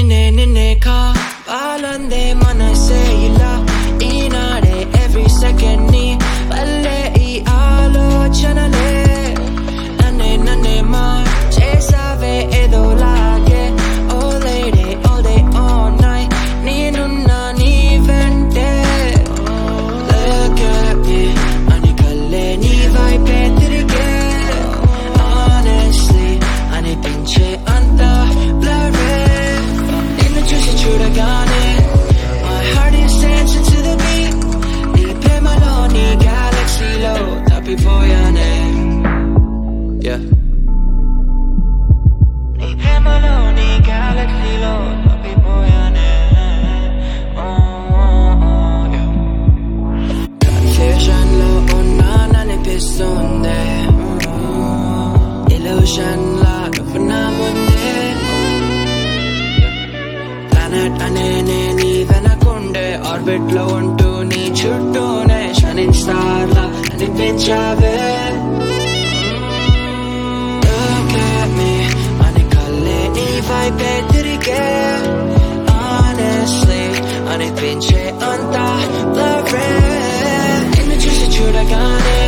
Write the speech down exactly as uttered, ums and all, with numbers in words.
నిన్నే నిన్నే కావాలందే మనసే ఇలా ఈనాడే every second ని వల్లే ఈ ఆలోచనలే నన్నే నన్నే మార్చేసావే ఏదోలాగే all lady all day all night నేనున్నా నీ వెంటే look at me అని కళ్ళే నీ వైపే తిరిగే honestly అనిపించే అంత blurry నిన్ను చూసి చూడగానే my heart is dancing to the beat నీ ప్రేమలో నీ galaxyలో తప్పిపోయానే yeah నీ ప్రేమలో నీ galaxyలో తప్పిపోయానే oh, oh, oh, yeah. Confusion లో ఉన్నాననిపిస్తుంది illusion లా నువ్వు నా ముందే planet అనే నే నీ వెనకుండే ఆర్బిట్ లో ఉంటూ నీ చుట్టూనే షైనింగ్ స్టార్ లా అనిపించావే look at me అని కళ్ళే నీ వైపే తిరిగే honestly అనిపించే అంత blurry నిన్ను చూసి చూడగానే